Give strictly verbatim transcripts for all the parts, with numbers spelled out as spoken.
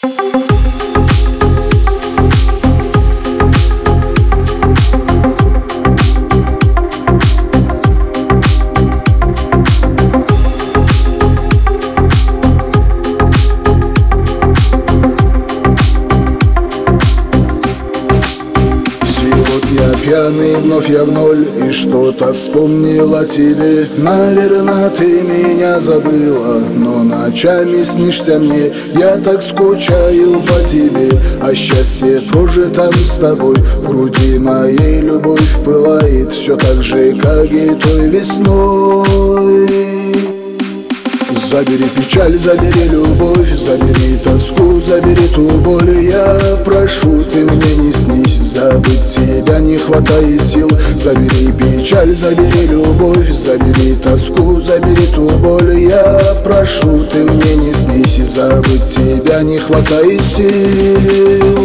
Пьяный вновь я в ноль, и что-то вспомнил о тебе. Наверно, ты меня забыла, но ночами снишься мне. Я так скучаю по тебе, а счастье тоже там с тобой. В груди моей любовь пылает все так же, как и той весной. Забери печаль, забери любовь, забери тоску, забери ту боль. Я прошу, ты мне не снись, забыть тебя не хватает сил. Забери печаль, забери любовь, забери тоску, забери ту боль. Я прошу, ты мне не снись, забыть тебя не хватает сил.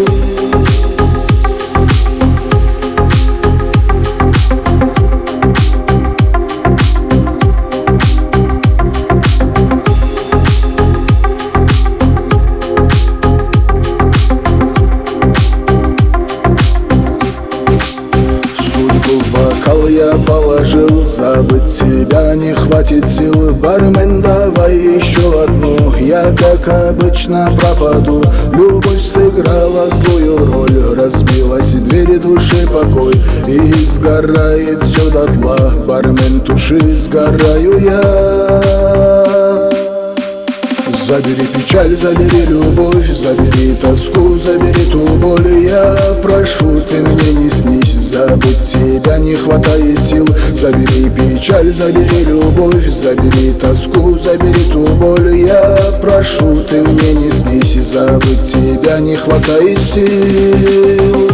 Я положил, забыть тебя не хватит сил. Бармен, давай еще одну, я как обычно пропаду. Любовь сыграла злую роль, разбилась дверь души покой, и сгорает все дотла. Бармен, туши, сгораю я. Забери печаль, забери любовь, забери тоску, забери ту боль. Я прошу, ты мне не снись, забыть тебя не хватает сил. Забери печаль, забери любовь, забери тоску, забери ту боль. Я прошу, ты мне не снись, забыть тебя не хватает сил.